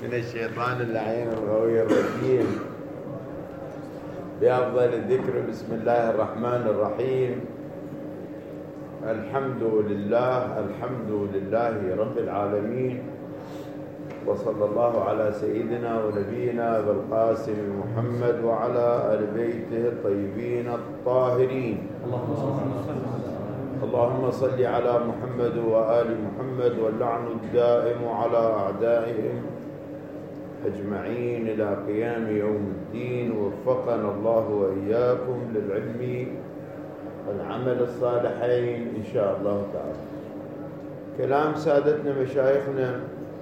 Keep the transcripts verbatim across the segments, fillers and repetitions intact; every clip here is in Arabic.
من الشيطان اللعين الغوي الرجيم. بأفضل الذكر بسم الله الرحمن الرحيم. الحمد لله الحمد لله رب العالمين، وصلى الله على سيدنا ونبينا بالقاسم محمد وعلى آل بيته الطيبين الطاهرين. اللهم صل على محمد وآل محمد، واللعن الدائم على أعدائهم أجمعين إلى قيام يوم الدين. وفقنا الله وإياكم للعلم والعمل الصالحين إن شاء الله تعالى. كلام سادتنا مشايخنا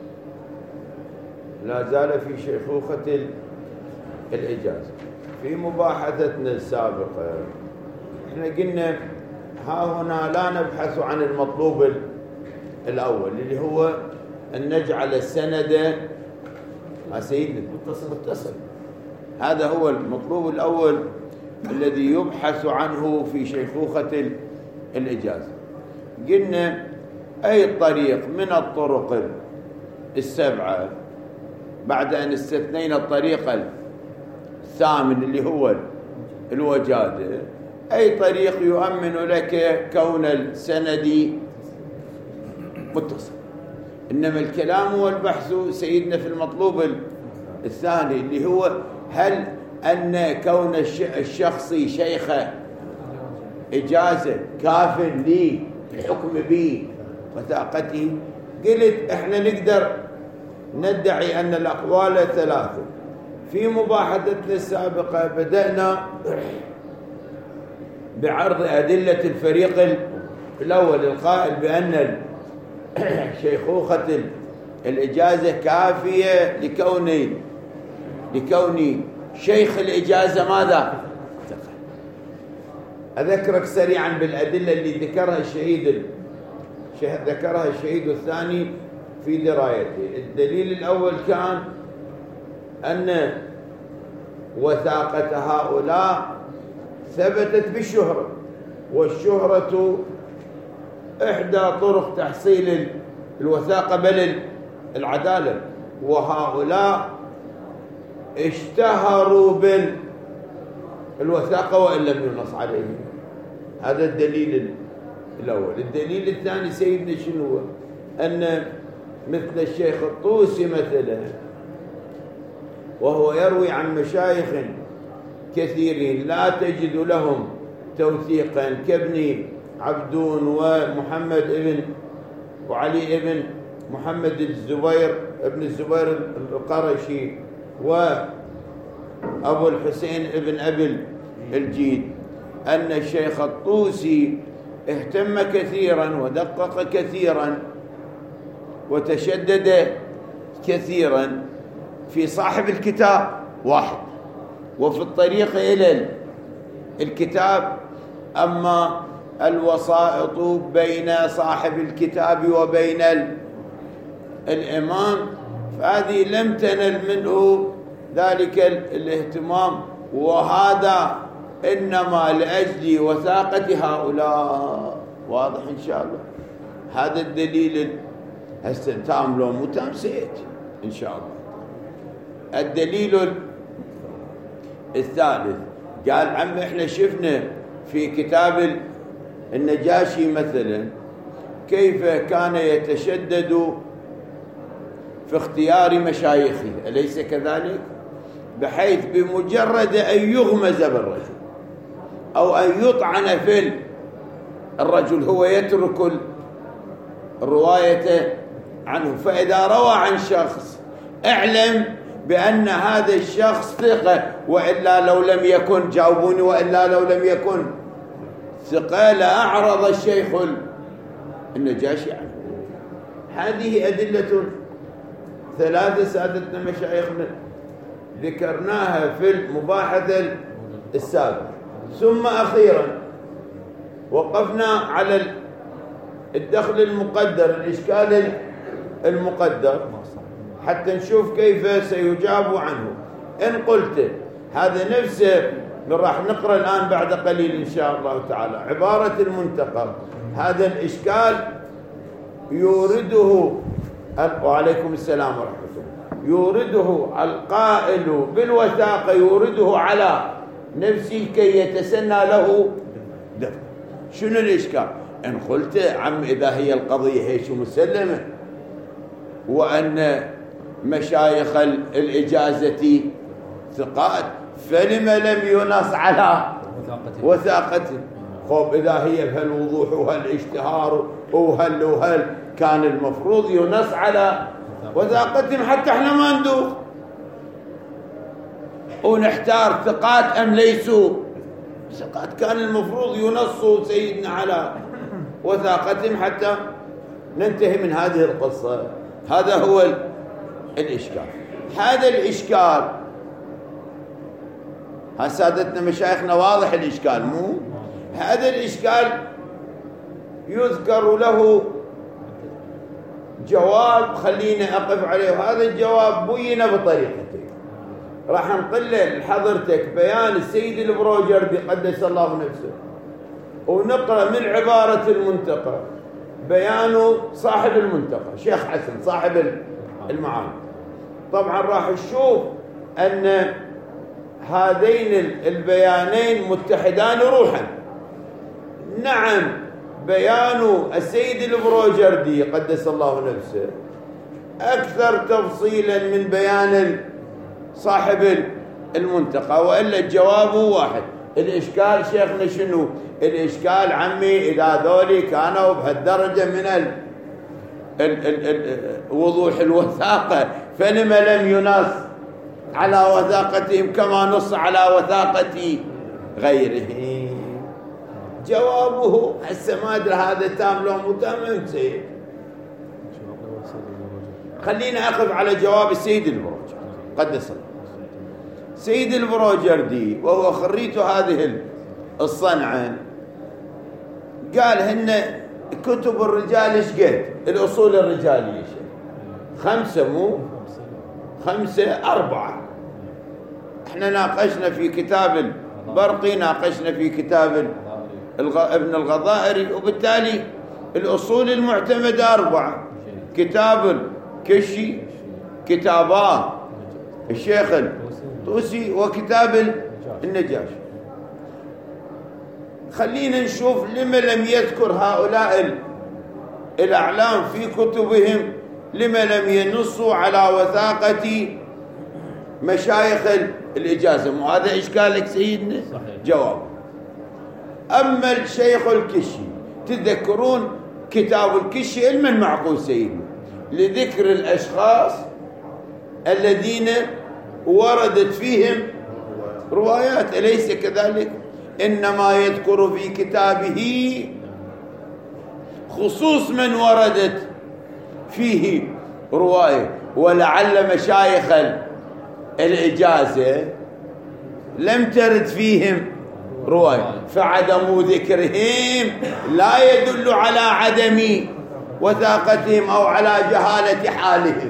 لا زال في شيخوخة الإجازة. في مباحثتنا السابقة احنا قلنا ها هنا لا نبحث عن المطلوب الأول اللي هو أن نجعل السند مع سيدنا متصل. هذا هو المطلوب الأول الذي يبحث عنه في شيخوخة الإجازة. قلنا أي طريق من الطرق السبعة بعد أن استثنينا الطريق الثامن اللي هو الوجادة، أي طريق يؤمن لك كون السند متصل. إنما الكلام والبحث سيدنا في المطلوب الثاني اللي هو هل أن كون الشخص شيخ إجازة كاف لي الحكم به وثاقته. قلت إحنا نقدر ندعي أن الأقوال ثلاثة. في مباحثتنا السابقة بدأنا بعرض أدلة الفريق الأول القائل بأن شيخوخة الإجازة كافية لكون لكون شيخ الإجازة ماذا؟ أذكرك سريعا بالأدلة اللي ذكرها الشهيد ذكرها الشهيد الثاني في درايته. الدليل الأول كان أن وثاقة هؤلاء ثبتت بالشهرة، والشهرة إحدى طرق تحصيل الوثاقة بل العدالة، وهؤلاء اشتهروا بالوثاقة وإن لم ينص عليهم. هذا الدليل الأول. الدليل الثاني سيدنا شنو هو؟ أن مثل الشيخ الطوسي مثلا، وهو يروي عن مشايخ كثيرين لا تجد لهم توثيقا كابن عبدون ومحمد ابن وعلي ابن محمد الزبير ابن الزبير القرشي وأبو الحسين ابن أبي الجيد، أن الشيخ الطوسي اهتم كثيرا ودقق كثيرا وتشدد كثيرا في صاحب الكتاب واحد وفي الطريق إلى الكتاب. أما الوسائط بين صاحب الكتاب وبين الإمام فهذه لم تنل منه ذلك الاهتمام، وهذا إنما لأجل وثاقة هؤلاء. واضح إن شاء الله؟ هذا الدليل. هسه تام لو مو تام سيأتي إن شاء الله. الدليل الثالث قال عم احنا شفنا في كتاب النجاشي مثلا كيف كان يتشدد في اختيار مشايخه، أليس كذلك؟ بحيث بمجرد أن يغمز بالرجل أو أن يطعن في الرجل هو يترك الرواية عنه. فإذا روى عن شخص اعلم بأن هذا الشخص ثقة، وإلا لو لم يكن جاوبوني وإلا لو لم يكن ثقة لأعرض الشيخ النجاشي عنه. هذه أدلة ثلاثة سادتنا مشايخنا ذكرناها في المباحثة السابقة. ثم أخيرا وقفنا على الدخل المقدر، الإشكال المقدر، حتى نشوف كيف سيجاب عنه. إن قلت هذا نفسه راح نقرأ الآن بعد قليل إن شاء الله تعالى عبارة المنتقى. هذا الإشكال يورده. وعليكم السلام ورحمة الله. يورده القائل بالوثاقة يورده على نفسه كي يتسنى له دفع. شنو الإشكال؟ إن قلت عم إذا هي القضية هيش مسلمة وأن مشايخ الإجازة ثقات فلما لم ينص على وثاقته؟ خب إذا هي بهالوضوح وهالاشتهار وهل وهل كان المفروض ينص على وثاقتهم حتى احنا ما ندوخ ونحتار ثقات أم ليسوا ثقات. كان المفروض ينصوا سيدنا على وثاقتهم حتى ننتهي من هذه القصة. هذا هو الإشكال. هذا الإشكال سادتنا مشايخنا واضح الإشكال مو؟ هذا الإشكال يذكر له جواب خلينا أقف عليه، وهذا الجواب بين بطريقتين. راح نقل لحضرتك بيان السيد البروجردي قدس الله نفسه، ونقرأ من عبارة المنتقى بيان صاحب المنتقى شيخ حسن صاحب المعاني. طبعا راح نشوف أن هذين البيانين متحدان روحا. نعم بيان السيد البروجردي قدس الله نفسه أكثر تفصيلا من بيان صاحب المنتقى، وإلا الجواب واحد. الإشكال شيخنا شنو؟ الإشكال عمي إذا ذولي كانوا بهالدرجة من ال ال ال ال وضوح الوثاقة فلما لم ينص على وثاقتهم كما نص على وثاقة غيره؟ جوابه هسه ما ادري هذا تام لو مو تام انتهي. خلينا اقف على جواب السيد البروجردي قدس الله. سيد البروجردي وهو خريج هذه الصنعة قال هن كتب الرجال ايش قد الاصول الرجاليه خمسه مو خمسه اربعه. احنا ناقشنا في كتاب البرقي، ناقشنا في كتاب ابن الغضائري، وبالتالي الأصول المعتمدة أربعة: كتاب الكشي، كتابان الشيخ الطوسي، وكتاب النجاشي. خلينا نشوف لما لم يذكر هؤلاء الأعلام في كتبهم، لما لم ينصوا على وثاقة مشايخ الإجازة. مو هذا إشكالك سيدنا؟ جواب. أما الشيخ الكشي تذكرون كتاب الكشي علما معقول سيدنا لذكر الأشخاص الذين وردت فيهم روايات، أليس كذلك؟ إنما يذكر في كتابه خصوص من وردت فيه رواية، ولعل مشايخ الإجازة لم ترد فيهم رواية، فعدم ذكرهم لا يدل على عدم وثاقتهم أو على جهالة حالهم.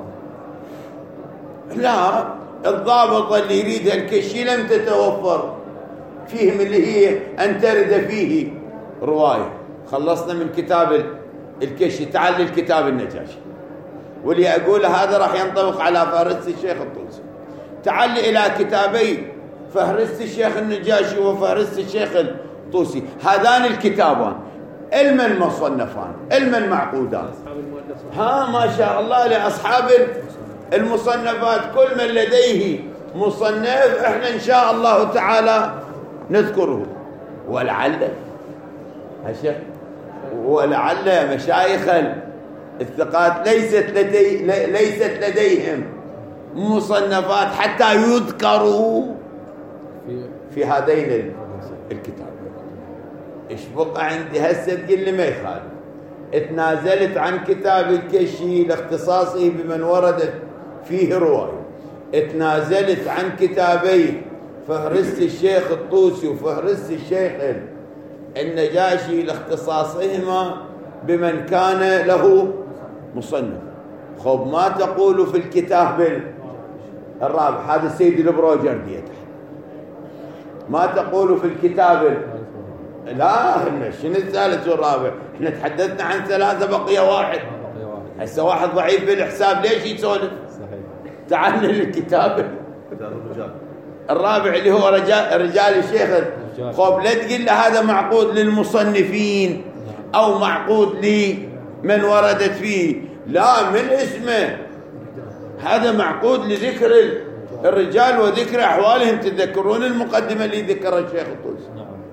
لا، الضابط اللي يريدها الكشي لم تتوفر فيهم اللي هي أن ترد فيه رواية. خلصنا من كتاب الكشي، تعال للكتاب النجاشي، واللي أقول هذا راح ينطبق على فهرست الشيخ الطوسي. تعال إلى كتابي فهرست الشيخ النجاشي وفهرست الشيخ الطوسي، هذان الكتابان علما مصنفان، علما معقودان. ها ما شاء الله لأصحاب المصنفات، كل من لديه مصنف احنا ان شاء الله تعالى نذكره. ولعل هالشيخ ولعل مشايخ الثقات ليست لدي ليست لديهم مصنفات حتى يذكروا في هذين الكتاب. ايش بقى عندي هسه تقول لي ما يخالف. اتنازلت عن كتاب الكشي لاختصاصه بمن وردت فيه رواية، اتنازلت عن كتابي فهرست الشيخ الطوسي وفهرست الشيخ النجاشي لاختصاصهما بمن كان له مصنف. خب ما تقول في الكتاب الرابع؟ هذا السيد البروجردي يتحدث. ما تقول في الكتاب لا شنو الثالث والرابع؟ احنا تحدثنا عن ثلاثة بقي واحد. هسه واحد ضعيف بالحساب ليش يسولف؟ تعال للكتاب الرابع اللي هو رجال رجال الشيخ. خب لا تقول له هذا معقود للمصنفين أو معقود لمن وردت فيه، لا، من اسمه هذا معقود لذكر الرجال وذكر أحوالهم. تذكرون المقدمة اللي ذكرها الشيخ الطوسي؟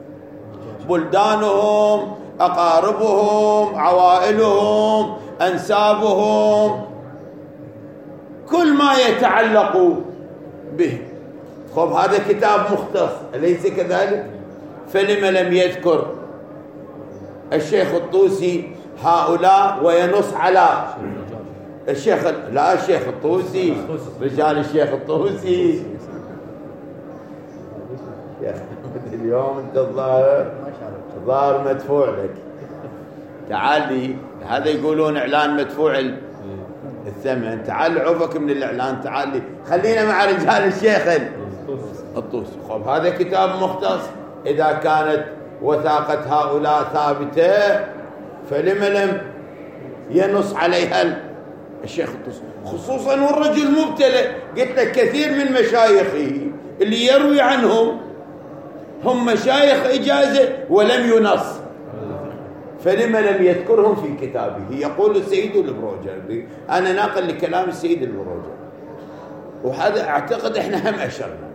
بلدانهم، أقاربهم، عوائلهم، أنسابهم، كل ما يتعلق به. خب هذا كتاب مختص أليس كذلك؟ فلم لم يذكر الشيخ الطوسي هؤلاء وينص على الشيخ؟ لا، الشيخ الطوسي، رجال الشيخ الطوسي. يا أخي اليوم أنت الظاهر الظاهر مدفوع لك. تعال لي، هذا يقولون إعلان مدفوع الثمن. تعال عوفك من الإعلان، تعال لي، خلينا مع رجال الشيخ الطوسي. خب هذا كتاب مختص، إذا كانت وثاقة هؤلاء ثابتة فلم لم ينص عليها الشيخ الطوسي؟ خصوصا والرجل مبتلى. قلت لك كثير من مشايخه اللي يروي عنهم هم مشايخ إجازة ولم ينص، فلم لم يذكرهم في كتابه؟ يقول السيد البروجردي، أنا ناقل لكلام السيد البروجردي، وهذا أعتقد إحنا هم أشرنا.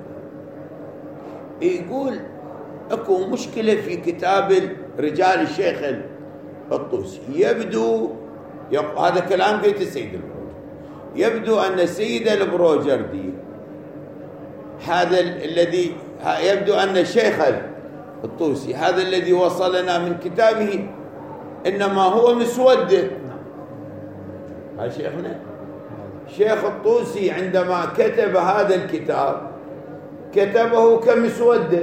يقول أكو مشكلة في كتاب رجال الشيخ الطوسي. يبدو يق... هذا كلام بيت السيد البروجردي. يبدو أن السيد البروجردي هذا الذي يبدو أن الشيخ الطوسي هذا الذي وصلنا من كتابه إنما هو مسودة. هذا شيخنا شيخ الطوسي عندما كتب هذا الكتاب كتبه كمسودة،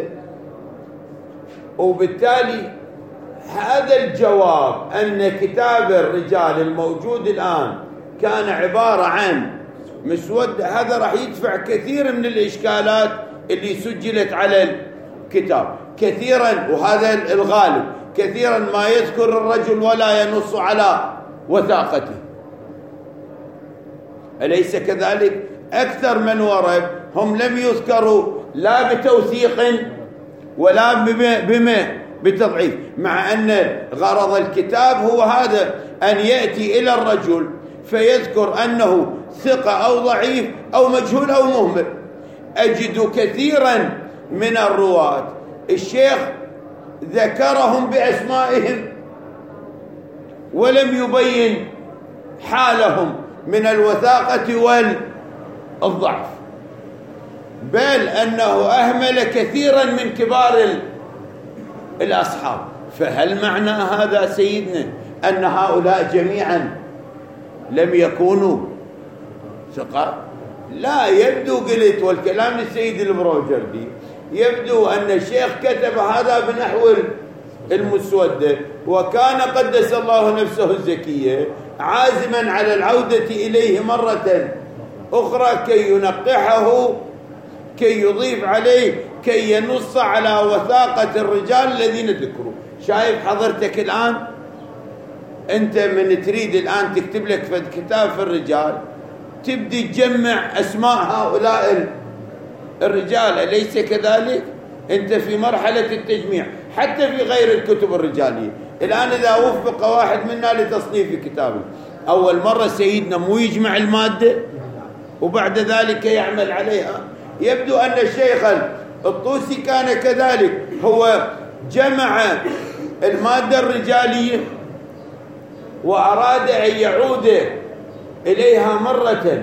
وبالتالي هذا الجواب أن كتاب الرجال الموجود الآن كان عبارة عن مسودة، هذا راح يدفع كثير من الإشكالات اللي سجلت على الكتاب. كثيرا، وهذا الغالب، كثيرا ما يذكر الرجل ولا ينص على وثاقته، أليس كذلك؟ أكثر من ورد هم لم يذكروا لا بتوثيق ولا بما بتضعيف، مع أن غرض الكتاب هو هذا، أن يأتي إلى الرجل فيذكر أنه ثقة أو ضعيف أو مجهول أو مهمل. أجد كثيرا من الرواة الشيخ ذكرهم بأسمائهم ولم يبين حالهم من الوثاقة والضعف، بل أنه أهمل كثيرا من كبار الأصحاب. فهل معنى هذا سيدنا أن هؤلاء جميعا لم يكونوا ثقة؟ لا، يبدو قلت، والكلام للسيد البروجردي، يبدو أن الشيخ كتب هذا بنحو المسودة، وكان قدس الله نفسه الزكية عازما على العودة إليه مرة أخرى كي ينقحه، كي يضيف عليه، كي ينص على وثاقة الرجال الذين ذكروا. شايف حضرتك الآن أنت من تريد الآن تكتب لك في كتاب في الرجال تبدي تجمع أسماء هؤلاء الرجال، أليس كذلك؟ أنت في مرحلة التجميع حتى في غير الكتب الرجالية. الآن إذا وفق واحد منا لتصنيف كتابه، أول مرة سيدنا مو يجمع المادة وبعد ذلك يعمل عليها. يبدو أن الشيخ الطوسي كان كذلك، هو جمع المادة الرجالية وأراد أن يعود إليها مرة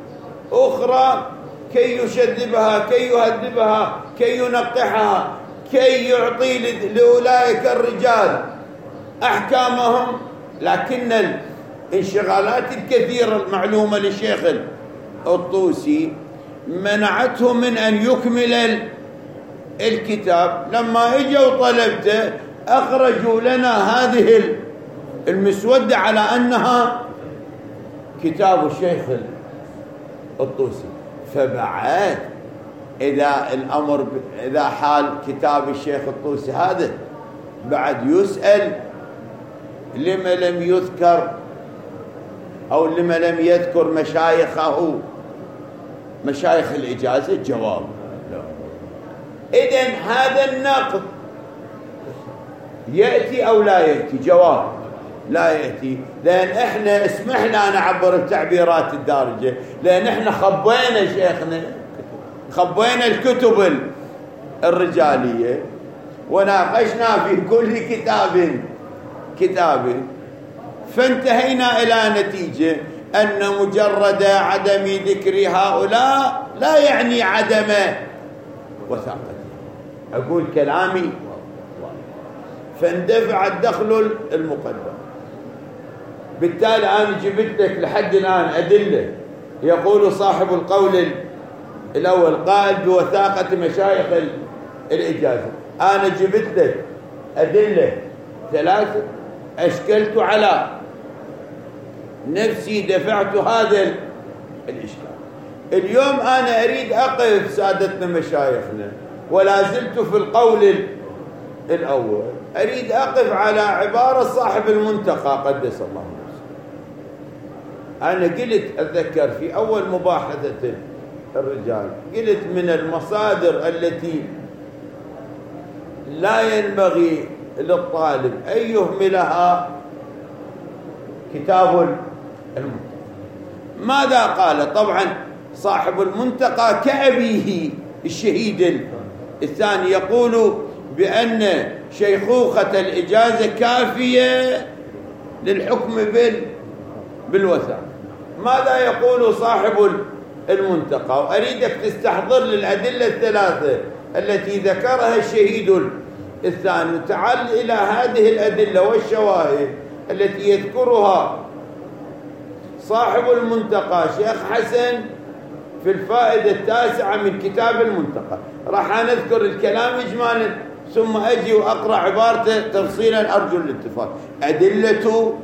أخرى كي يشذبها، كي يهذبها، كي ينقحها، كي يعطي لأولئك الرجال أحكامهم. لكن الانشغالات الكثيرة المعلومة للشيخ الطوسي منعته من أن يكمل الكتاب. لما اجوا طلبته أخرجوا لنا هذه المسودة على أنها كتاب الشيخ الطوسي. فبعد إذا الأمر إذا حال كتاب الشيخ الطوسي هذا بعد يسأل لما لم يذكر أو لما لم يذكر مشايخه مشايخ الإجازة؟ جواب لا. إذن هذا النقد يأتي أو لا يأتي؟ جواب لا يأتي، لأن إحنا اسمح لنا نعبر التعبيرات الدارجة، لأن إحنا خبينا شيخنا، خبينا الكتب الرجالية وناقشنا في كل كتاب كتاب، فانتهينا إلى نتيجة أن مجرد عدم ذكر هؤلاء لا يعني عدم وثاقة. أقول كلامي فاندفع الدخل المقدم. بالتالي أنا جبت لك لحد الآن أدلة يقول صاحب القول الأول قائل بوثاقة مشايخ الإجازة. أنا جبت لك أدلة ثلاثة، أشكلت على نفسي، دفعت هذا الإشكال. اليوم أنا أريد أقف سادتنا مشايخنا ولا زلت في القول الأول، أريد أقف على عبارة صاحب المنتقى قدس الله نفسه. أنا قلت أتذكر في أول مباحثة الرجال، قلت من المصادر التي لا ينبغي للطالب أن يهملها كتاب المنتقى. ماذا قال؟ طبعا صاحب المنتقى كأبيه الشهيد الثاني يقول بأن شيخوخة الإجازة كافية للحكم بالوثاقة. ماذا يقول صاحب المنتقى؟ وأريدك تستحضر للأدلة الثلاثة التي ذكرها الشهيد الثاني، تعال إلى هذه الأدلة والشواهد التي يذكرها صاحب المنتقى شيخ حسن في الفائدة التاسعة من كتاب المنتقى. راح نذكر الكلام إجمالا ثم أجي وأقرأ عبارته تفصيلا أرجو الاتفاق. أدلة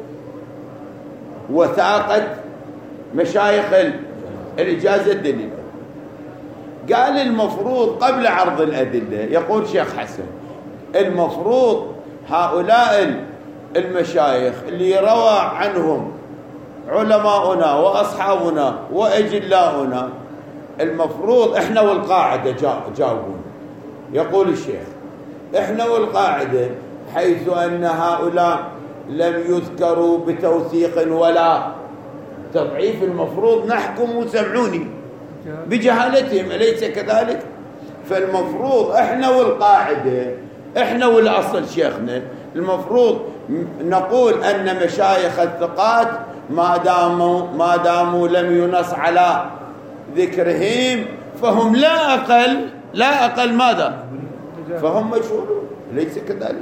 وثاقة مشايخ الإجازة الدليل. قال المفروض قبل عرض الأدلة، يقول شيخ حسن المفروض هؤلاء المشايخ اللي روى عنهم علماؤنا وأصحابنا وأجلاؤنا، المفروض إحنا والقاعدة جاوبون. يقول الشيخ إحنا والقاعدة حيث أن هؤلاء لم يذكروا بتوثيق ولا تضعيف، المفروض نحكم وسمعوني بجهالتهم، أليس كذلك؟ فالمفروض إحنا والقاعدة، إحنا والأصل شيخنا، المفروض نقول أن مشايخ الثقات ما داموا ما داموا لم ينص على ذكرهم فهم لا أقل لا أقل ماذا؟ فهم مجهولون، ليس كذلك؟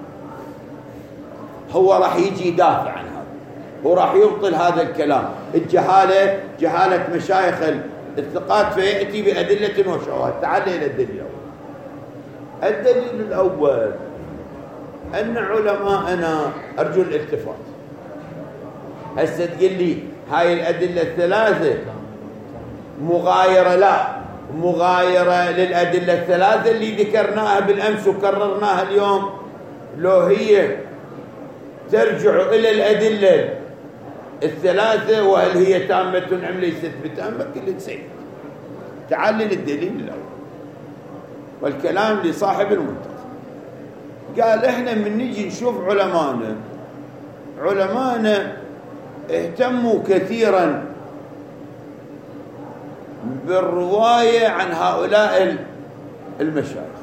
هو راح يجي يدافع عن هذا وراح يبطل هذا الكلام، الجهالة جهالة مشايخ الثقات، فيأتي بأدلة وشواهد. تعال إلى الدليل الأول. الدليل الأول أن علماءنا، أرجو الالتفات، هسه تقول لي هاي الأدلة الثلاثة مغايرة، لا مغايرة للأدلة الثلاثة اللي ذكرناها بالأمس وكررناها اليوم، لو هي ترجع إلى الأدلة الثلاثة وهل هي تامة أم ليست بتامة؟ قلت سيد. تعال للدليل الأول والكلام لصاحب المنتقى. قال إحنا من نجي نشوف علماءنا علماءنا اهتموا كثيرا بالرواية عن هؤلاء المشايخ،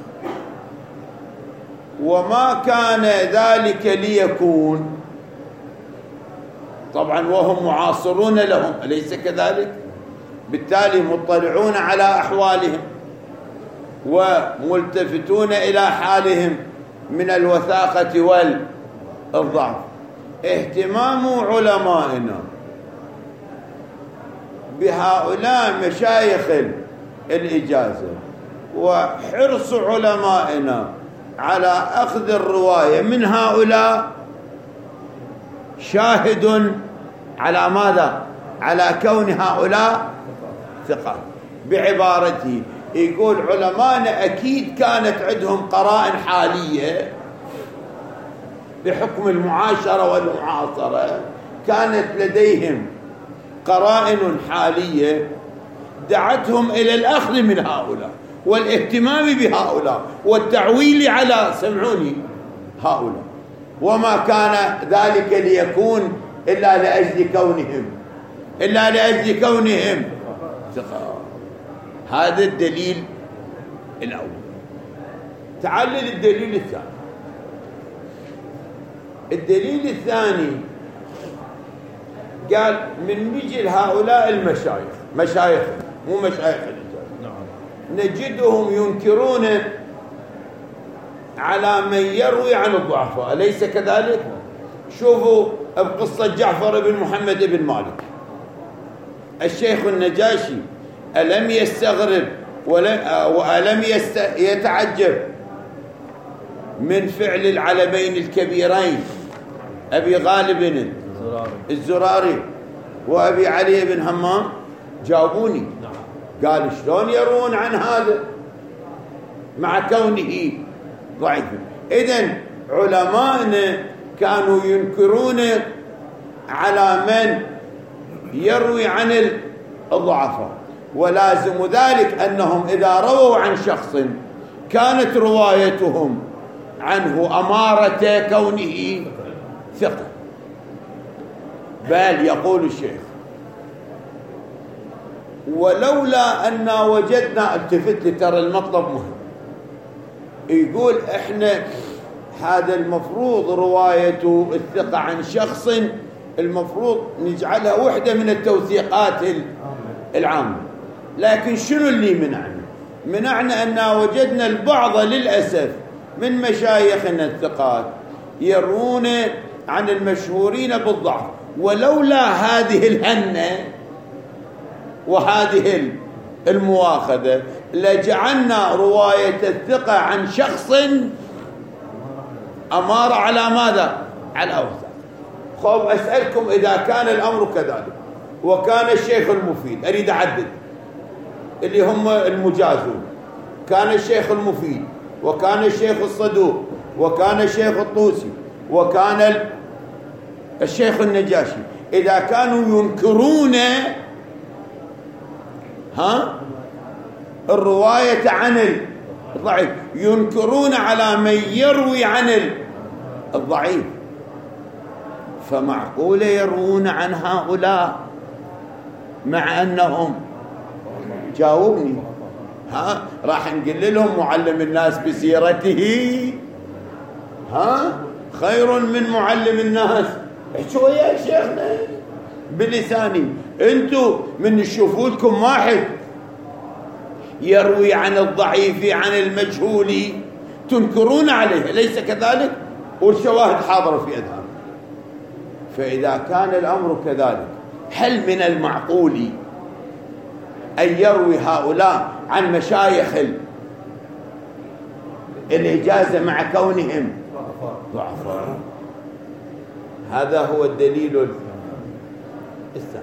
وما كان ذلك ليكون طبعا وهم معاصرون لهم، أليس كذلك؟ بالتالي مطلعون على أحوالهم وملتفتون إلى حالهم من الوثاقة والضعف. اهتمام علمائنا بهؤلاء مشايخ الإجازة وحرص علمائنا على أخذ الرواية من هؤلاء شاهد على ماذا؟ على كون هؤلاء ثقات. بعبارته يقول علمائنا أكيد كانت عندهم قرائن حالية بحكم المعاشرة والمعاصرة، كانت لديهم قرائن حالية دعتهم إلى الأخذ من هؤلاء والاهتمام بهؤلاء والتعويل على سمعوني هؤلاء، وما كان ذلك ليكون إلا لأجل كونهم إلا لأجل كونهم ثقة. هذا الدليل الأول. تعلل الدليل الثاني. الدليل الثاني قال من نجي لهؤلاء المشايخ، مشايخ مو مشايخ الرجال، نجدهم ينكرون على من يروي عن الضعفاء، أليس كذلك؟ شوفوا بقصة جعفر بن محمد بن مالك، الشيخ النجاشي ألم يستغرب وألم يتعجب من فعل العلمين الكبيرين أبي غالب الزراري وأبي علي بن همام؟ جاوبوني. قال شلون يروون عن هذا مع كونه ضعيفا؟ إذن علماءنا كانوا ينكرون على من يروي عن الضعفاء، ولازم ذلك أنهم إذا رووا عن شخص كانت روايتهم عنه أمارة كونه ثقة. بل يقول الشيخ ولولا أن وجدنا، التفت ترى المطلب مهم، يقول إحنا هذا المفروض رواية الثقة عن شخص المفروض نجعلها وحدة من التوثيقات العامة، لكن شنو اللي منعنا؟ منعنا أن وجدنا البعض للأسف من مشايخنا الثقات يرون عن المشهورين بالضعف، ولولا هذه الهنة وهذه المواخذة لجعلنا رواية الثقة عن شخص أمارة على ماذا؟ على الأوثاق. خب أسألكم إذا كان الأمر كذلك وكان الشيخ المفيد، أريد أعدد اللي هم المجازون، كان الشيخ المفيد وكان الشيخ الصدوق وكان الشيخ الطوسي وكان الشيخ النجاشي، إذا كانوا ينكرون ها الرواية عن الضعيف، ينكرون على من يروي عن الضعيف، فمعقولة يروون عن هؤلاء مع أنهم، جاوبني، ها راح نقول لهم معلم الناس بسيرته ها خير من معلم الناس. احكوا يا شيخنا بلساني، انتم من تشوفوا لكم واحد يروي عن الضعيف عن المجهول تنكرون عليه، ليس كذلك؟ والشواهد حاضرة في أذهان. فإذا كان الأمر كذلك، هل من المعقول أن يروي هؤلاء عن مشايخ الإجازة مع كونهم ضعفاء؟ هذا هو الدليل الثاني.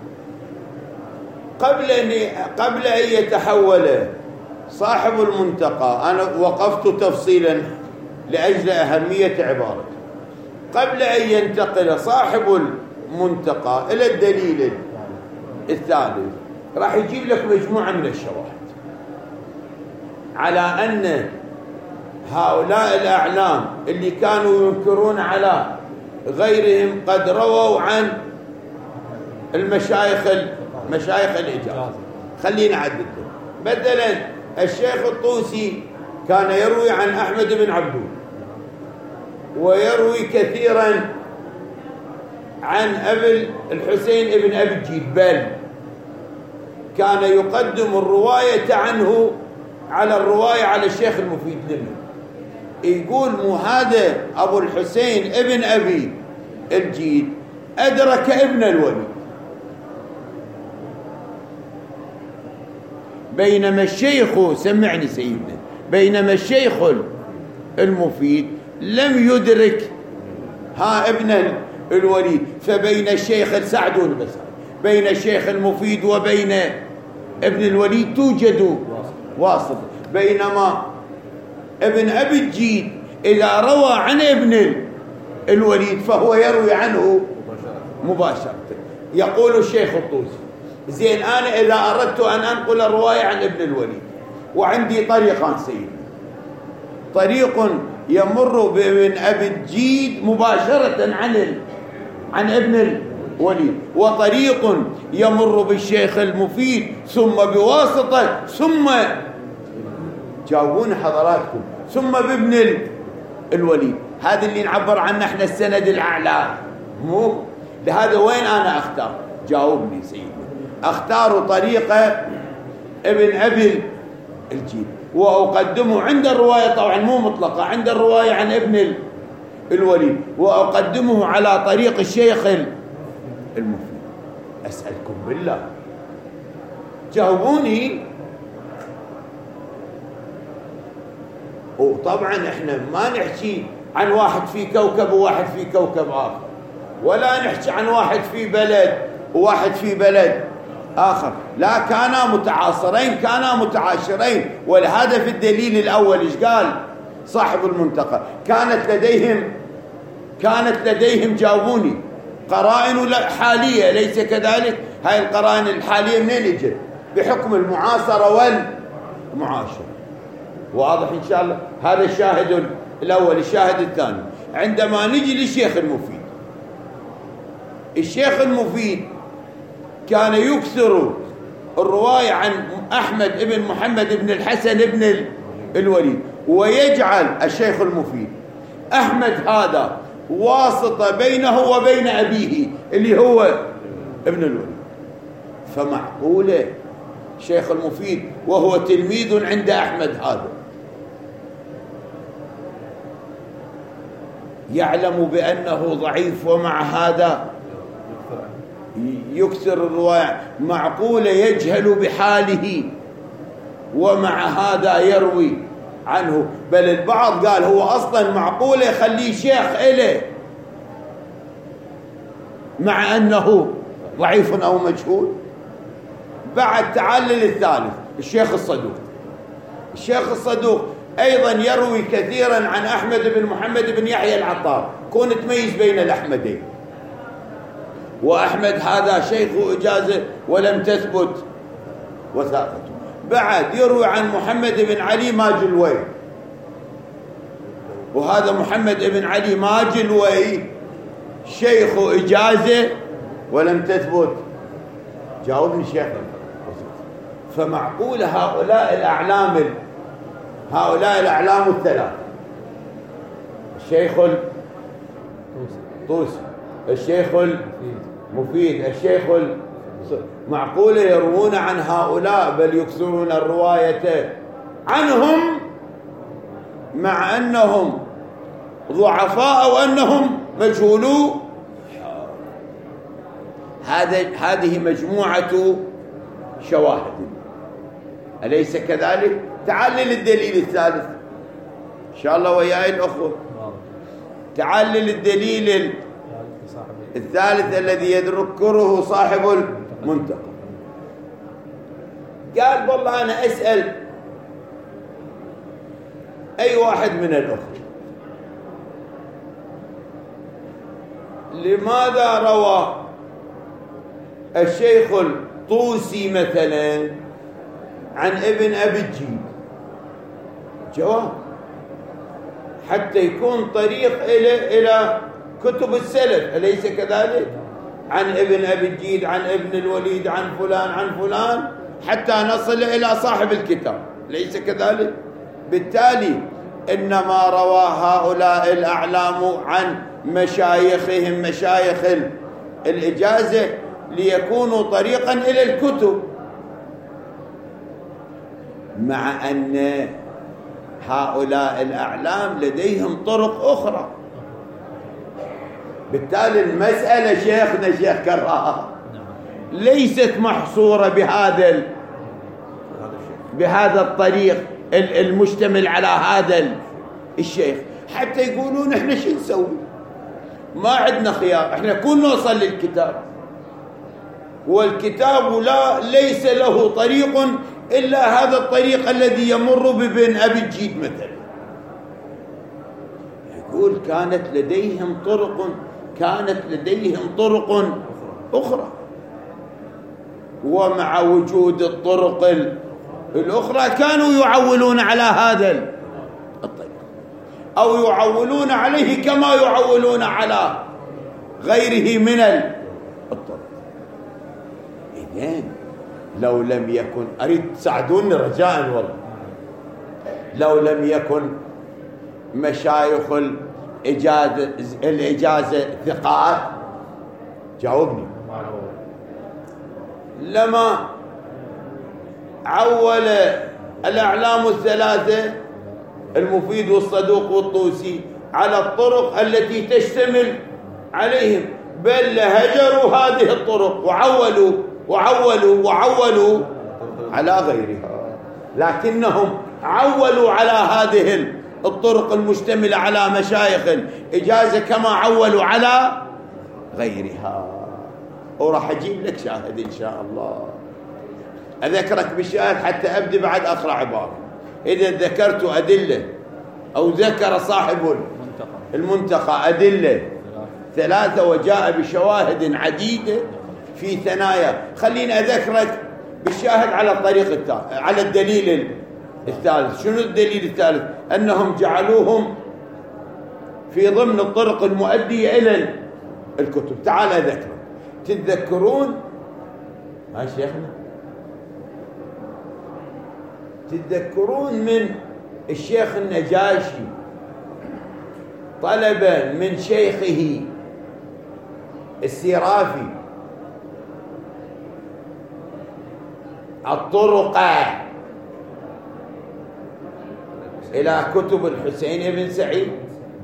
قبل أن قبل أن يتحول صاحب المنتقى، أنا وقفت تفصيلا لأجل أهمية عبارته، قبل أن ينتقل صاحب المنتقى إلى الدليل الثالث راح يجيب لك مجموعة من الشواهد على أن هؤلاء الأعلام اللي كانوا ينكرون على غيرهم قد رووا عن المشايخ مشايخ الإجازة. خلينا نعدد. مثلا الشيخ الطوسي كان يروي عن أحمد بن عبدون، ويروي كثيرا عن أبي الحسين ابن أبي الجيد، بل كان يقدم الرواية عنه على الرواية على الشيخ المفيد لنا. يقول مو هذا أبو الحسين ابن أبي الجيد أدرك ابن الوليد، بينما الشيخ، سمعني سيدنا، بينما الشيخ المفيد لم يدرك ها ابن الوليد. فبين الشيخ السعدون بس بين الشيخ المفيد وبين ابن الوليد توجد واسطة، بينما ابن أبي الجيد إذا روى عن ابن الوليد فهو يروي عنه مباشرة. يقول الشيخ الطوسي زين أنا إذا أردت أن أنقل الرواية عن ابن الوليد وعندي طريقان سيدي، طريق يمر بابن أبي الجيد مباشرة عن ال... عن ابن الوليد، وطريق يمر بالشيخ المفيد ثم بواسطة ثم جاوبوني حضراتكم ثم بابن الوليد. هذا اللي نعبر عنه احنا السند الأعلى. مو لهذا وين أنا أختار؟ جاوبني سيدي. أختار طريقة ابن أبي الجيد وأقدمه عند الرواية، طبعا مو مطلقة، عند الرواية عن ابن الوليد، وأقدمه على طريق الشيخ المفيد. أسألكم بالله جاوبوني. وطبعا احنا ما نحكي عن واحد في كوكب وواحد في كوكب آخر، ولا نحكي عن واحد في بلد وواحد في بلد آخر، لا، كانا متعاصرين كانا متعاشرين. ولهذا في الدليل الأول إيش قال صاحب المنتقى؟ كانت لديهم كانت لديهم جاوبوني قرائن حالية، ليس كذلك؟ هاي القرائن الحالية منين اجت؟ بحكم المعاصرة والمعاشرة. واضح إن شاء الله؟ هذا الشاهد الأول. الشاهد الثاني عندما نجي للشيخ المفيد، الشيخ المفيد كان يكثر الرواية عن أحمد بن محمد بن الحسن بن الوليد، ويجعل الشيخ المفيد أحمد هذا واسطة بينه وبين أبيه اللي هو ابن الوليد. فمعقولة الشيخ المفيد وهو تلميذ عند أحمد هذا يعلم بأنه ضعيف ومع هذا يكثر الرواية؟ معقولة يجهل بحاله ومع هذا يروي عنه؟ بل البعض قال هو أصلا معقولة يخليه شيخ إله مع أنه ضعيف أو مجهول. بعد تعلل الثالث الشيخ الصدوق. الشيخ الصدوق أيضا يروي كثيرا عن أحمد بن محمد بن يحيى العطار، كون تميز بين الأحمدين، وأحمد هذا شيخ إجازة ولم تثبت وثاقته. بعد يروي عن محمد بن علي ماجلوي، وهذا محمد بن علي ماجلوي شيخ إجازة ولم تثبت. جاوبني شيخ. فمعقول هؤلاء الأعلام هؤلاء الأعلام الثلاث، الشيخ الطوسي، الشيخ المفيد، الشيخ معقولة يروون عن هؤلاء بل يكثرون الرواية عنهم مع أنهم ضعفاء وأنهم مجهولو؟ هذا هذه مجموعة شواهد، أليس كذلك؟ تعال للدليل الثالث إن شاء الله وياي الأخوة. تعال للدليل الثالث الذي يذكره صاحب المنتقى. قال والله أنا أسأل أي واحد من الأخوة لماذا روى الشيخ الطوسي مثلا عن ابن أبي الجيد؟ جواب حتى يكون طريق إلى إلى كتب السلف، أليس كذلك؟ عن ابن أبي الجيد، عن ابن الوليد، عن فلان عن فلان، حتى نصل إلى صاحب الكتاب، أليس كذلك؟ بالتالي إنما روى هؤلاء الأعلام عن مشايخهم مشايخ الإجازة ليكونوا طريقا إلى الكتب، مع أن هؤلاء الأعلام لديهم طرق أخرى. بالتالي المسألة شيخنا شيخ كراها ليست محصورة بهذا بهذا الطريق المشتمل على هذا الشيخ، حتى يقولون احنا شو نسوي؟ ما عندنا خيار، احنا كل نوصل للكتاب، والكتاب لا ليس له طريق إلا هذا الطريق الذي يمر بابن أبي الجيد مثلا. يقول كانت لديهم طرق كانت لديهم طرق أخرى. ومع وجود الطرق الأخرى كانوا يعولون على هذا الطريق أو يعولون عليه كما يعولون على غيره من الطرق. إذن لو لم يكن، أريد تساعدوني رجاء والله، لو لم يكن مشايخ الإجازة, الإجازة ثقات، جاوبني، لما عول الأعلام الثلاثة المفيد والصدوق والطوسي على الطرق التي تشتمل عليهم، بل هجروا هذه الطرق وعولوا وعولوا وعولوا على غيرها، لكنهم عولوا على هذه الطرق المشتملة على مشايخ الإجازة كما عولوا على غيرها. وراح أجيب لك شاهد إن شاء الله، أذكرك بالشاهد حتى أبدي بعد أقرأ عبارة. إذا ذكرت أدلة أو ذكر صاحب المنتقى أدلة ثلاثة وجاء بشواهد عديدة في ثنايا، خليني أذكرك بالشاهد على الطريق الثالث، على الدليل الثالث. شنو الدليل الثالث؟ أنهم جعلوهم في ضمن الطرق المؤدية إلى الكتب. تعال أذكرك. تتذكرون ها شيخنا، تتذكرون من الشيخ النجاشي طلبا من شيخه السيرافي الطرق إلى كتب الحسين بن سعيد،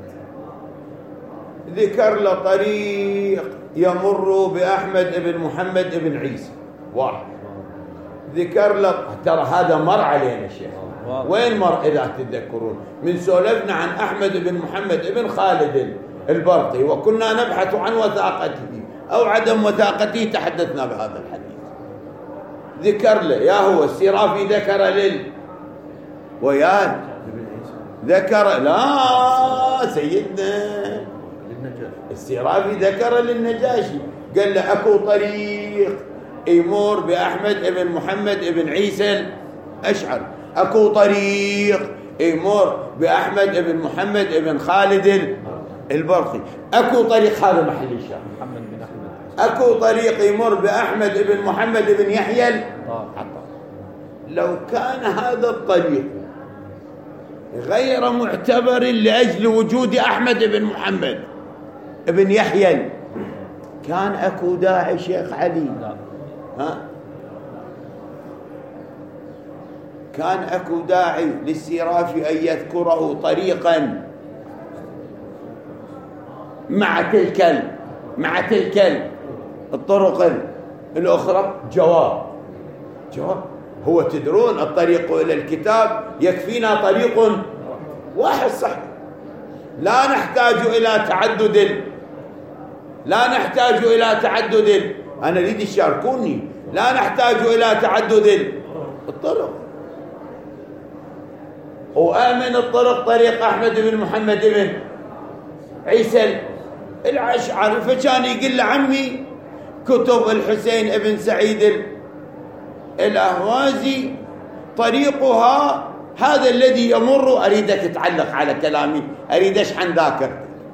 ذكر له طريق يمر بأحمد بن محمد بن عيسى واحد، ذكر له، ترى هذا مر علينا الشيخ، وين مر إذا تتذكرون؟ من سولفنا عن أحمد بن محمد بن خالد البرقي وكنا نبحث عن وثاقته أو عدم وثاقته، تحدثنا بهذا الحديث. ذكر له يا هو السيرافي ذكر لل وياه ذكر لا سيدنا السيرافي ذكر للنجاشي، قال له أكو طريق يمر بأحمد بن محمد بن عيسى الأشعري، أكو طريق يمر بأحمد بن محمد بن خالد البرقي، أكو طريق، هذا محل الشام، أكو طريق يمر بأحمد بن محمد بن يحيى العطار. لو كان هذا الطريق غير معتبر لأجل وجود أحمد بن محمد بن يحيى، كان أكو داعي شيخ علي، ها كان أكو داعي للسيرافي أن يذكره طريقا مع تلك مع تلك الطرق الأخرى؟ جواب جواب هو تدرون الطريق إلى الكتاب يكفينا طريق واحد صح، لا نحتاج إلى تعدد، لا نحتاج إلى تعدد، أنا أريد يشاركوني، لا نحتاج إلى تعدد الطرق. وآمن الطرق طريق أحمد بن محمد بن عيسى الأشعري، فكان يقول لعمي كتب الحسين بن سعيد الأهوازي طريقها هذا الذي يمر، أريدك تعلق على كلامي، أريد أشحن ذاكر،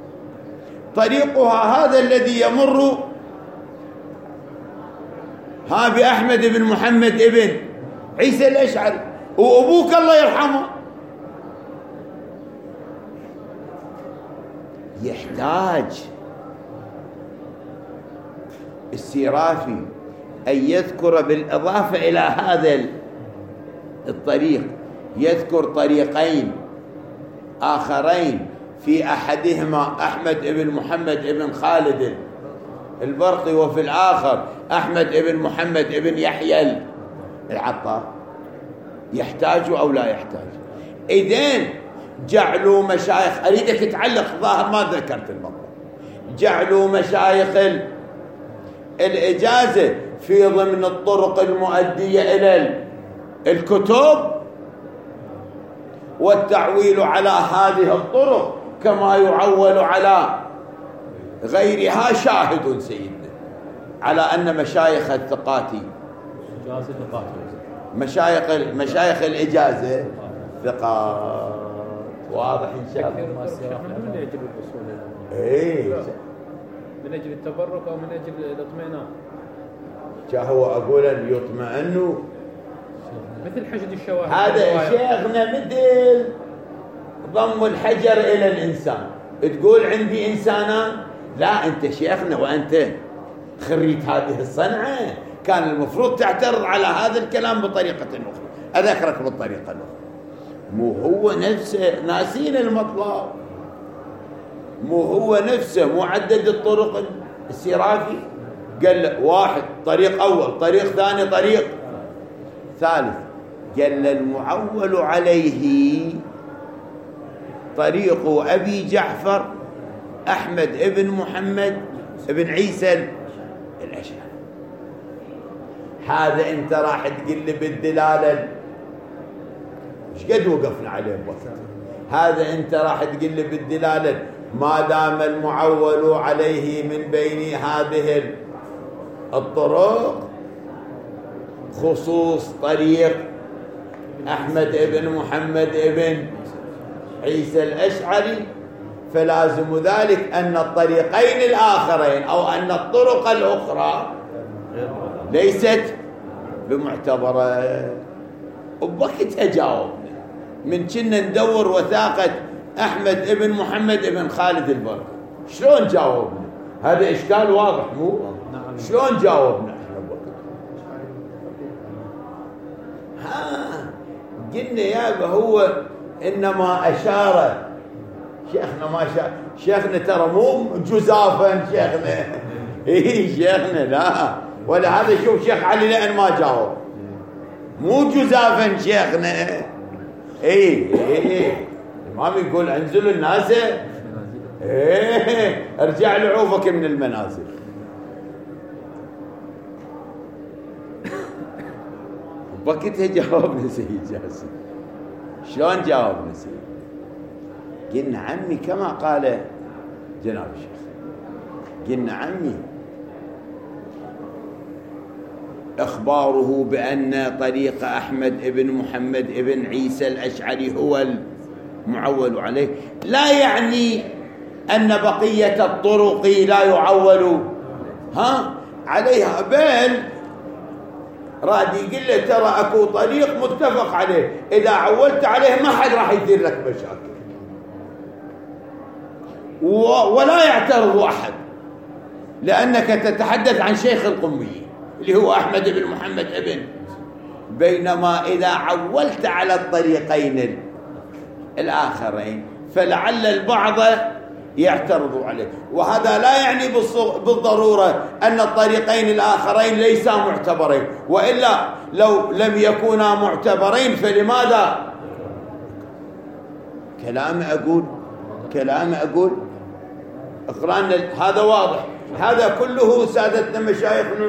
طريقها هذا الذي يمر ها بأحمد بن محمد بن عيسى الأشعري، وأبوك الله يرحمه يحتاج السيرافي أن يذكر بالإضافة إلى هذا الطريق، يذكر طريقين آخرين في أحدهما أحمد بن محمد بن خالد البرقي وفي الآخر أحمد بن محمد بن يحيى العطار، يحتاج أو لا يحتاج؟ إذن جعلوا مشايخ، أريدك تعلق، ظاهر ما ذكرت الموضوع، جعلوا مشايخ الإجازة في ضمن الطرق المؤدية إلى الكتب، والتعويل على هذه الطرق كما يعول على غيرها شاهد سيدنا على أن مشايخ الثقات إجازة ثقات. مشايخ مشايخ الإجازة ثقات. واضح إن شاء الله. من أجل الوصول إيه من أجل التبرك أو من أجل الاطمئنان. هو أقول أن يطمئنوا مثل حشد الشواهد. هذا شيخنا مثل ضم الحجر إلى الإنسان. تقول عندي إنسانان، لا أنت شيخنا وأنت خريت هذه الصنعة، كان المفروض تعترض على هذا الكلام بطريقة أخرى. أذكرك بالطريقة الأخرى. مو هو نفسه ناسين المطلب، مو هو نفسه معدد الطرق السرافي. قال واحد طريق أول، طريق ثاني، طريق ثالث. قال المعول عليه طريق أبي جعفر أحمد ابن محمد ابن عيسى الأشعري. هذا أنت راح تقول لي بالدلالة ايش قد وقفنا عليه بوقت. هذا أنت راح تقول لي بالدلالة ما دام المعول عليه من بين هذه الطرق خصوص طريق أحمد ابن محمد ابن عيسى الأشعري، فلازم ذلك أن الطريقين الآخرين أو أن الطرق الأخرى ليست بمعتبرة. وبوقتها جاوبنا من كنا ندور وثاقة أحمد ابن محمد ابن خالد البركي. شلون جاوبنا؟ هذا إشكال واضح مو؟ شلون جاوبنا احنا بوقتها؟ ها قلنا يابا هو إنما أشار شيخنا، ما شاء شيخنا ترى مو جزافا شيخنا. إيه شيخنا لا، ولا هذا شوف شيخ علي لأن ما جاوب مو جزافا شيخنا. إيه إيه الإمام يقول انزلوا الناس، إيه ارجع لعوفك من المنازل. وقتها جاوبنا سيد جاسم. شلون جاوبنا سيد؟ قلنا عمي كما قال جناب الشيخ، قلنا عمي إخباره بأن طريق أحمد ابن محمد ابن عيسى الأشعري هو المعول عليه لا يعني أن بقية الطرق لا يعول ها عليها، بل راد يقول له ترى أكو طريق متفق عليه، إذا عولت عليه ما حد راح يدير لك مشاكل ولا يعترض أحد، لأنك تتحدث عن شيخ القميين اللي هو أحمد بن محمد ابن. بينما إذا عولت على الطريقين الآخرين فلعل البعض يعترض عليه، وهذا لا يعني بالضرورة أن الطريقين الآخرين ليسا معتبرين، وإلا لو لم يكونا معتبرين فلماذا؟ كلام أقول كلام أقول اقرأنا هذا واضح، هذا كله سادتنا مشايخنا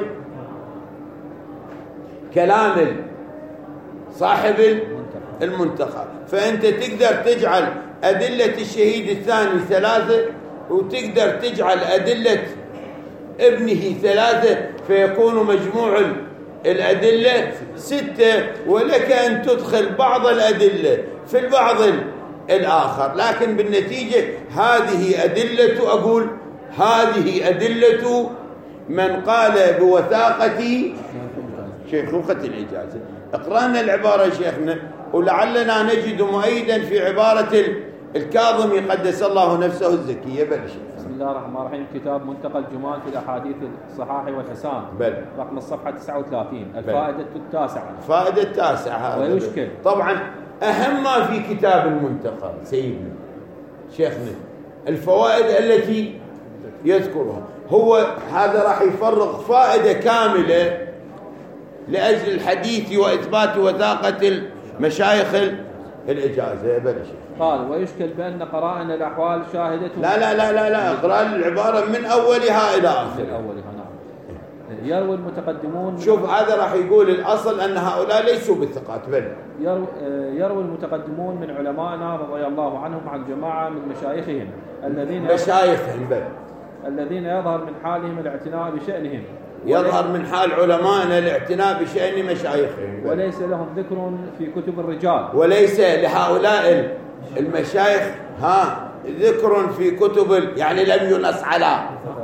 كلام صاحب المنتخب. فأنت تقدر تجعل أدلة الشهيد الثاني ثلاثة، وتقدر تجعل أدلة ابنه ثلاثة، فيكون مجموع الأدلة ستة، ولك أن تدخل بعض الأدلة في البعض الآخر، لكن بالنتيجة هذه أدلة أقول هذه أدلة من قال بوثاقة شيخوخة الإجازة. اقرأنا العبارة شيخنا ولعلنا نجد مؤيدا في عبارة الكاظمي قدس الله نفسه الزكية. بل بسم الله الرحمن الرحيم. كتاب منتقى الجمال في الأحاديث الصحاح والحسان، بل رقم الصفحة تسعة وثلاثين. الفائدة التاسعة. الفائدة التاسعة ويشكل طبعا أهم ما في كتاب المنتقى سيدنا شيخنا الفوائد التي يذكرها. هو هذا راح يفرغ فائدة كاملة لأجل الحديث وإثبات وثاقة المشايخ الإجازة. بلش قال ويشكل بأن قرائن الأحوال شاهدة. لا لا لا لا لا اقرأ العبارة من أولها إلى آخرها. من أولها نعم. يروي المتقدمون. شوف هذا راح يقول الأصل أن هؤلاء ليسوا بالثقات. بل يروي, يروي المتقدمون من علمائنا رضي الله عنهم عن جماعة من مشايخهم الذين مشايخهم بل الذين يظهر من حالهم الاعتناء بشأنهم يظهر من حال علمائنا الاعتناء بشأن مشايخهم. وليس لهم ذكر في كتب الرجال. وليس لهؤلاء المشايخ ها ذكر في كتب، يعني لم ينص على.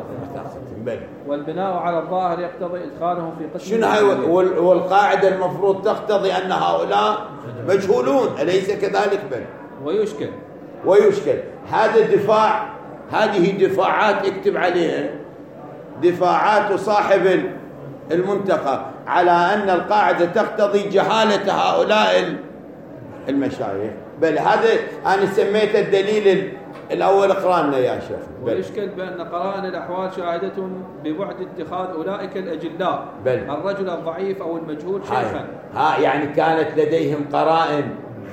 والبناء على الظاهر يقتضي إدخالهم في قسم. شنو هاي؟ والقاعدة المفروض تقتضي أن هؤلاء مجهولون، أليس كذلك؟ بل ويشكل ويشكل هذا الدفاع، هذه دفاعات اكتب عليها، دفاعات صاحب المنتقى على أن القاعدة تقتضي جهالة هؤلاء المشايخ. بل هذا أنا سميته الدليل الأول، اقرأنا يا شيخ. ويشكل بأن قرائن الأحوال شاهدة ببعد اتخاذ أولئك الأجلاء بل الرجل الضعيف أو المجهول شيخا. ها يعني كانت لديهم قرائن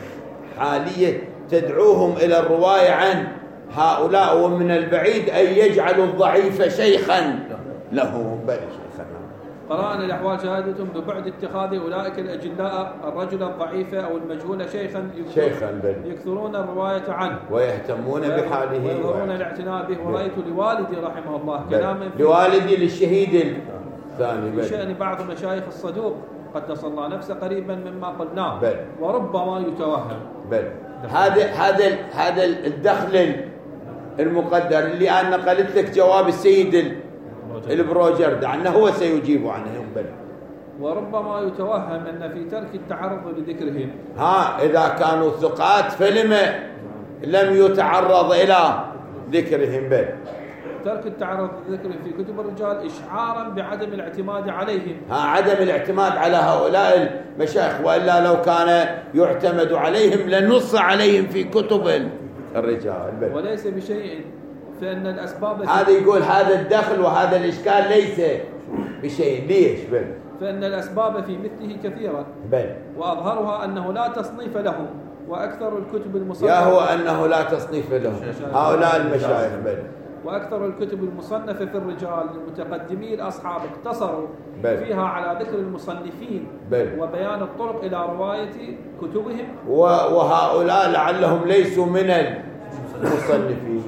حالية تدعوهم إلى الرواية عن هؤلاء، ومن البعيد أن يجعلوا الضعيف شيخا له. بل شيخا قرائن الأحوال شهادة ببعد اتخاذ أولئك الأجلاء الرجل الضعيف أو المجهول شيخا شيخا بل يكثرون الرواية عنه ويهتمون بحاله ويظهرون الاعتناء به. ورأيت لوالدي رحمه الله كلاما لوالدي للشهيد الثاني بشأن بعض مشايخ الصدوق قدس الله نفسه قريبا مما قلناه بل وربما يتوهم. بل هذا هذا هذا الدخل المقدر اللي أنا نقلت لك جواب السيد البروجرد عنه هو سيجيب عنهم. بل وربما يتوهم أن في ترك التعرض لذكرهم ها إذا كانوا ثقات فلما لم يتعرض إلى ذكرهم. بل ترك التعرض لذكرهم في كتب الرجال إشعارا بعدم الاعتماد عليهم. ها عدم الاعتماد على هؤلاء المشايخ، وإلا لو كان يعتمد عليهم لنص عليهم في كتب الرجال. بل وليس بشيء، فإن الأسباب هذا يقول هذا الدخل وهذا الإشكال ليس بشيء. ليش؟ بل فإن الأسباب في مثله كثيرة. بل وأظهرها أنه لا تصنيف لهم، وأكثر الكتب المصنفة يا هو أنه لا تصنيف لهم هؤلاء المشايخ. بل وأكثر الكتب المصنفة في الرجال المتقدمي الأصحاب اقتصروا بل فيها على ذكر المصنفين بل وبيان الطرق إلى رواية كتبهم. وهؤلاء لعلهم ليسوا من المصنفين،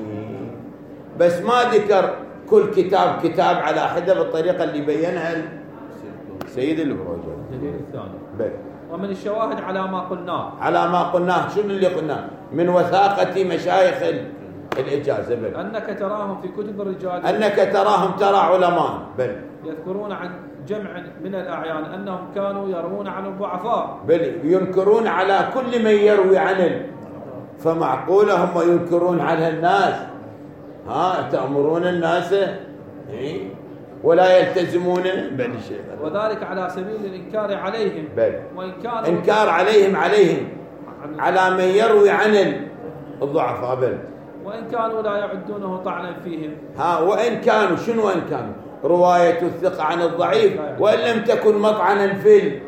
بس ما ذكر كل كتاب كتاب على حدة بالطريقة اللي بينها سيد البروجرد. الدليل الثاني بل ومن الشواهد على ما قلناه على ما قلناه شنو اللي قلناه من وثاقة مشايخ الإجازة. بل أنك تراهم في كتب الرجال أنك تراهم ترى علماء بل يذكرون عن جمع من الأعيان أنهم كانوا يروون عن الضعفاء. بل ينكرون على كل من يروي عنه، فمعقولة هم ينكرون على الناس؟ ها تأمرون الناس إيه؟ ولا يلتزمون. بل شيء وذلك على سبيل الإنكار عليهم. بل وإن كانوا إنكار عليهم عليهم على من يروي عن الضعفاء. بل وإن كانوا لا يعدونه طعنا فيهم. ها وإن كانوا شنو وإن كانوا رواية الثقة عن الضعيف وإن لم تكن مطعنا في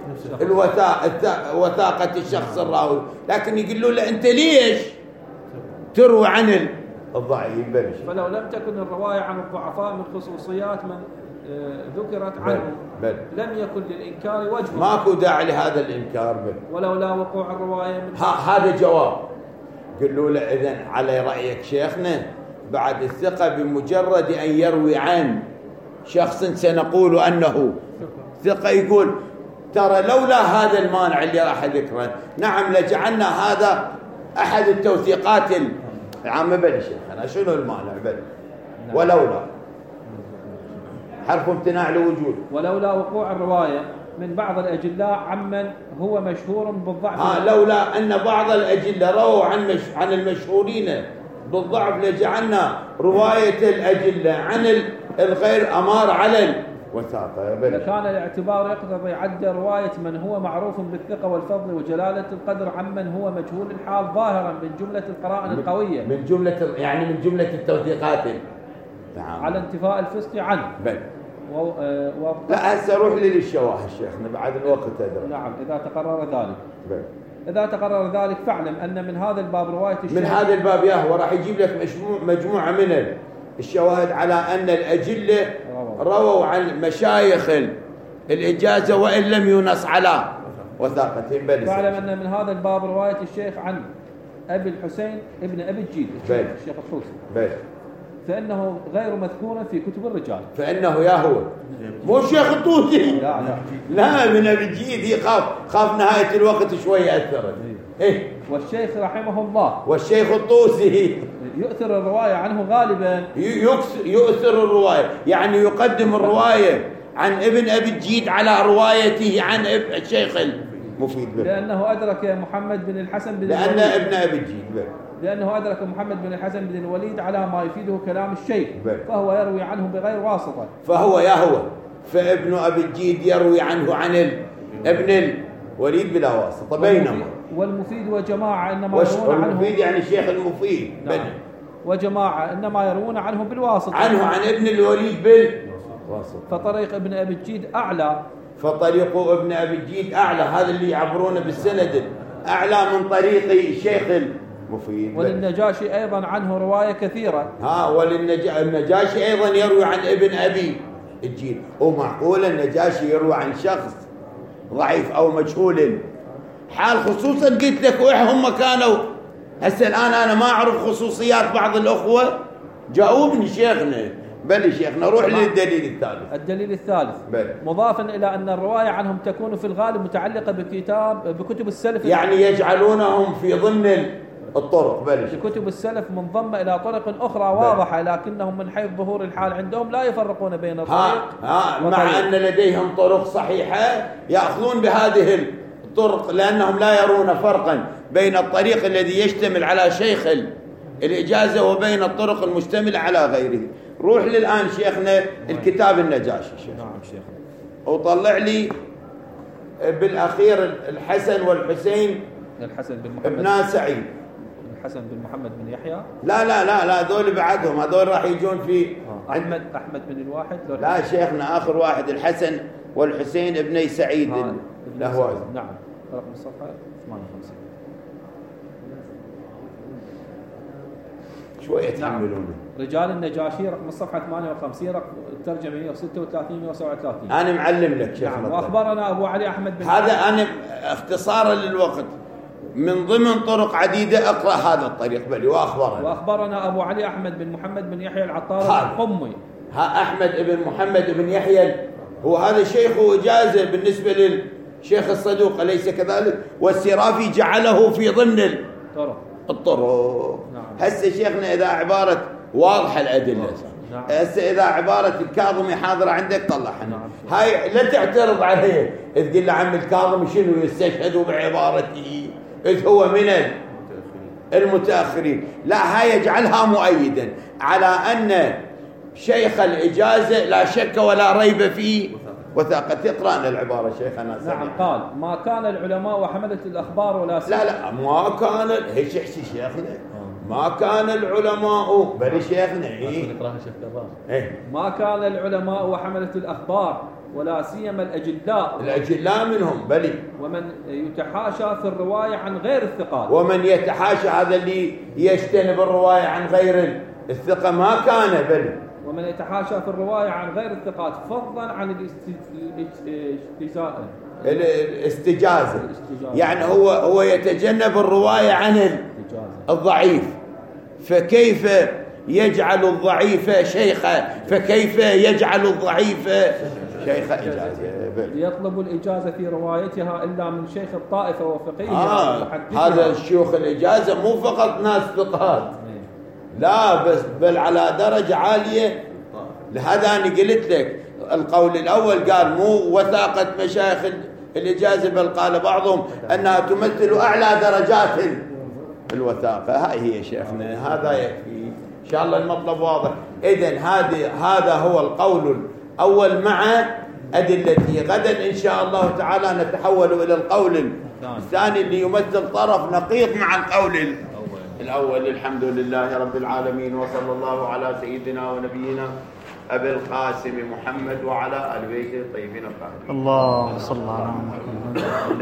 وثاقة الشخص الراوي، لكن يقولوا له أنت ليش تروي عن الضعيف؟ بل فلو لم تكن الرواية عن الضعفاء من خصوصيات من ذكرت عنه بل لم يكن للإنكار وجه. ماكو داعي لهذا الإنكار. بل ولولا وقوع الرواية من هذا جواب. قالوا له إذن على رأيك شيخنا بعد الثقة بمجرد أن يروي عن شخص سنقول أنه ثقة، يقول ترى لولا هذا المانع اللي راح ذكره نعم لجعلنا هذا أحد التوثيقات العامة. بل شيخنا شنو المانع؟ بل ولولا حرف امتناع لوجود. ولولا وقوع الرواية من بعض الأجلاء عمن هو مشهور بالضعف. ها لولا أن بعض الأجلاء رووا عن مش عن المشهورين بالضعف لجعلنا رواية الأجلاء عن الغير أمار على الوثاقة. لكان الاعتبار يقتضي عد رواية من هو معروف بالثقة والفضل وجلالة القدر عمن هو مجهول الحال ظاهرا من جملة القرائن القوية، من جملة يعني من جملة التوثيقات على انتفاء الفسق عنه. بل و... و... لا هسه روح لي للشواهد شيخنا بعد الوقت أدري. نعم إذا تقرر ذلك. بل إذا تقرر ذلك فاعلم أن من هذا الباب رواية الشيخ من هذا الباب ياهو راح يجيب لك مجموع مجموعة من الشواهد على أن الأجلة رووا عن مشايخ الإجازة وإن لم ينص على وثاقتهم. بل فاعلم أن من هذا الباب رواية الشيخ عن أبي الحسين ابن أبي الجيد الشيخ الحوسي بل فإنه غير مذكور في كتب الرجال. فإنه يا هو مو الشيخ الطوسي. لا لا لا ابن أبي الجيد يخاف خاف نهاية الوقت شوية أثرت. إيه. والشيخ رحمه الله والشيخ الطوسي يؤثر الرواية عنه غالبا. يؤثر الرواية يعني يقدم الرواية عن ابن أبي الجيد على روايته عن الشيخ المفيد به. لأنه أدرك محمد بن الحسن بن لأن الوليد. ابن أبي الجيد به. لأنه أدرك محمد بن الحسن بن الوليد على ما يفيده كلام الشيخ به. فهو يروي عنه بغير واسطة. فهو يا هو فابن أبي الجيد يروي عنه عن ال... ابن الوليد بلا واسطة. بينما والمفيد وجماعة إنما وش... يروون عنه. المفيد يعني الشيخ المفيد. نعم. وجماعة إنما يروون عنه بالواسطة. عنه عن ابن الوليد بالواسطة. فطريق ابن أبي الجيد أعلى. فطريق ابن أبي الجيد أعلى. هذا اللي يعبرونه بالسند أعلى من طريق الشيخ المفيد. وللنجاشي أيضا عنه رواية كثيرة. ها وللنجاشي أيضا يروي عن ابن أبي الجيد. ومعقول النجاشي يروي عن شخص ضعيف أو مجهول حال، خصوصا قلت لك هم كانوا هسه الآن أنا ما أعرف خصوصيات بعض الأخوة جاوبني شيخنا. بل شيخنا روح للدليل الثالث. الدليل الثالث بل. مضافا إلى أن الرواية عنهم تكون في الغالب متعلقة بكتاب بكتب السلف، يعني يجعلونهم في ضمن الطرق. بل كتب السلف منضمة إلى طرق أخرى واضحة، لكنهم من حيث ظهور الحال عندهم لا يفرقون بين الطريق ها ها مع أن لديهم طرق صحيحة يأخذون بهذه الطرق لأنهم لا يرون فرقا بين الطريق الذي يشتمل على شيخ الإجازة وبين الطرق المشتملة على غيره. روح للآن شيخنا الكتاب النجاشي شيخ. نعم شيخ. وطلع لي بالأخير الحسن والحسين الحسن بن محمد ابن سعيد. الحسن بن محمد بن يحيى. لا لا لا لا هذول بعدهم، هذول راح يجون في أحمد أحمد بن الواحد. لا شيخنا آخر واحد الحسن والحسين ابني سعيد الأهوازي. نعم رقم الصفحة ثمانية وخمسين. شوية تحملونه. رجال النجاشي رقم الصفحة ثمانية وخمسين رقم الترجمة مئة وستة وثلاثين مئة وسبعة وثلاثين. أنا معلم لك شيخ. نعم. وأخبرنا أبو علي أحمد بن هذا أنا اختصارا للوقت من ضمن طرق عديدة أقرأ هذا الطريق بلي. وأخبرنا وأخبرنا أبو علي أحمد بن محمد بن يحيى العطار القمي. ها أحمد بن محمد بن يحيى هو هذا شيخ إجازة بالنسبة للشيخ الصدوق أليس كذلك؟ والسرافي جعله في ضمن الطرق. الطرق. نعم. هسه شيخنا إذا عبارة واضحة الأدلة. نعم. هسه إذا عبارة الكاظمي حاضرة عندك طلعها. نعم. هاي لا تعترض عليه تقول له عم الكاظمي شنو يستشهد بعبارته إذ هو من المتأخرين. لا هاي يجعلها مؤيدا على أن شيخ الإجازة لا شك ولا ريب فيه وثاقة. اقرأنا العبارة شيخنا. نعم. قال ما كان العلماء وحملة الأخبار ولا لا لا ما كان هيش يحكي شيخنا ما كان العلماء بل شيخنا إيه؟ إيه؟ ما كان العلماء وحملة الأخبار ولا سيما الأجلاء الأجلاء منهم بلي ومن يتحاشى في الرواية عن غير الثقات. ومن يتحاشى هذا اللي يجتنب الرواية عن غير الثقة ما كان بلي ومن يتحاشى في الرواية عن غير الثقات فضلا عن الاستجازة. الاستجازة يعني هو هو يتجنب الرواية عن الضعيف. فكيف يجعل الضعيف شيخا فكيف يجعل الضعيف شيخ إجازة. يطلب الإجازة في روايتها إلا من شيخ الطائفة وفقيه. آه هذا الشيوخ الإجازة مو فقط ناس ثقات لا بس بل على درجة عالية. لهذا أنا قلت لك القول الأول قال مو وثاقة مشايخ الإجازة بل قال بعضهم أنها تمثل أعلى درجات الوثاقة. هاي هي شيخنا هذا يكفي إن شاء الله المطلب واضح. إذن هذا هذا هو القول الأول مع أدلته. غدا إن شاء الله تعالى نتحول إلى القول الثاني اللي يمثل طرف نقيض مع القول الأول. الحمد لله رب العالمين وصلى الله على سيدنا ونبينا أبي القاسم محمد وعلى آل بيته الطيبين الطاهرين. اللهم صل على محمد.